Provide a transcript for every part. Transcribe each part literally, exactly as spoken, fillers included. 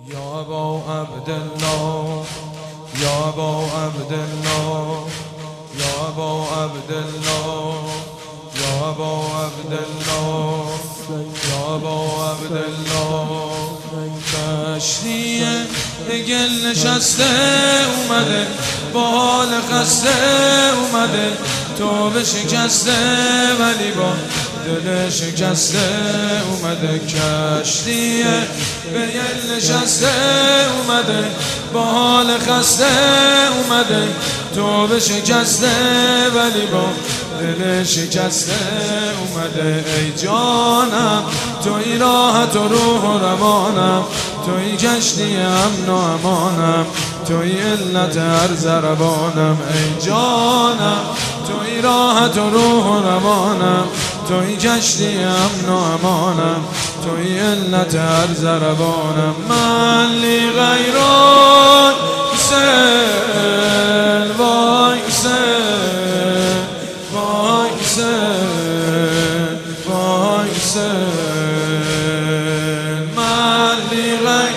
یا ابا عبدالله یا ابا عبدالله یا ابا عبدالله یا ابا عبدالله یا ابا عبدالله کشتی گل نشسته اومده با حال خسته اومده توبه شکسته ولی با دل شکسته اومده کشتی به گل نشسته اومده با حال خسته اومده توبه شکسته ولی با دل شکسته اومده ای جانم توی راحت و روح و روانم توی کشتی امن و امانم توی علت هر ضربانم ای جانم توی راحت و روح و روانم توی کشتی امن و امانم توی علت هر ضربانم من لی غیران سل وای سل وای سل وای سل من لی غیران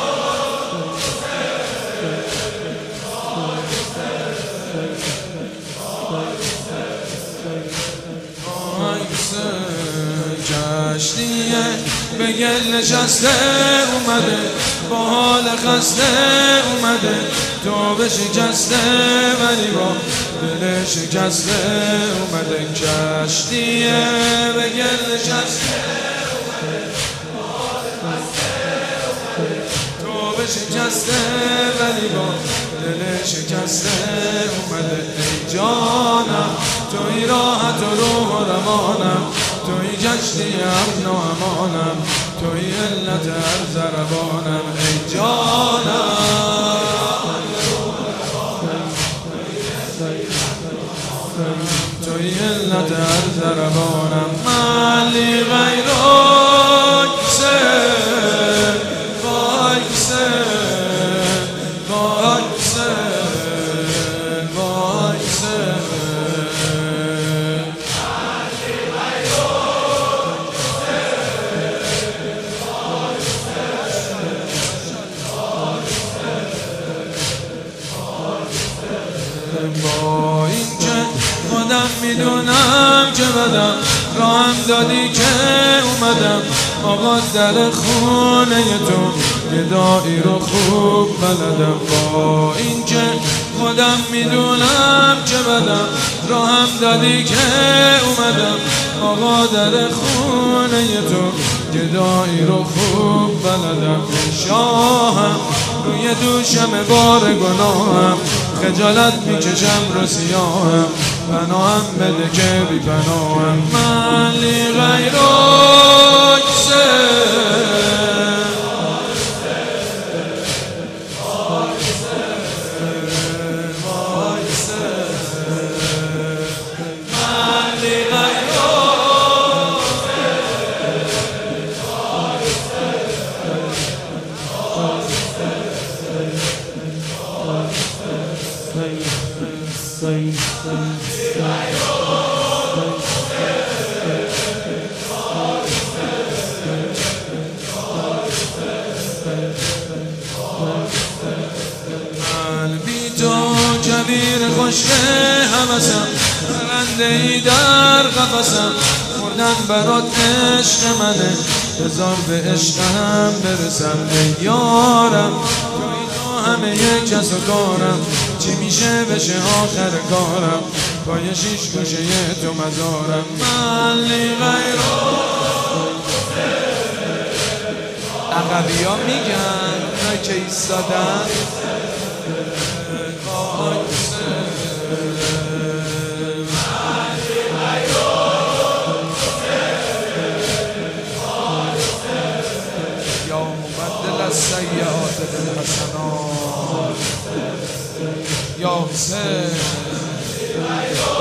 کشتیه به گل نشسته اومده با حال خسته اومده توبه شکسته ولی با دل شکسته اومده کشتیه به گل نشسته اومده با حال خسته اومده توبه شکسته ولی با دل شکسته اومده ای جانم توی راحت و روح و روانم توی کشتی امن و امانم توی علت هر ضربانم ای جانم توی علت هر ضربانم من لی غیرک سل وای سل وای سل وای سل با این که خودم میدونم که بدم راهم دادی که اومدم آقا در خونه تو گدایی رو خوب بلدم با این که خودم میدونم که بدم راهم دادی که اومدم آقا در خونه تو گدایی رو خوب بلدم شاهم روی دوشم بار گناهم خجالت میکشم رو سیاهم پناهم بده که بی پناهم من لی غیرک سل وای سل من لی غیرک قلبی تو کبیر خشک همسم پرنده ای در قفسم مردن برات عشق منه بذار به عشقم برسم ای یارم توی تو همه یک کس و کارم چی میشه بشه آخر کارم پای شیش گوشه تو مزارم من لی غیرک عقبی ها میگن اونایی که ایستادن یا مبدل السیئات بالحسنات یا حسین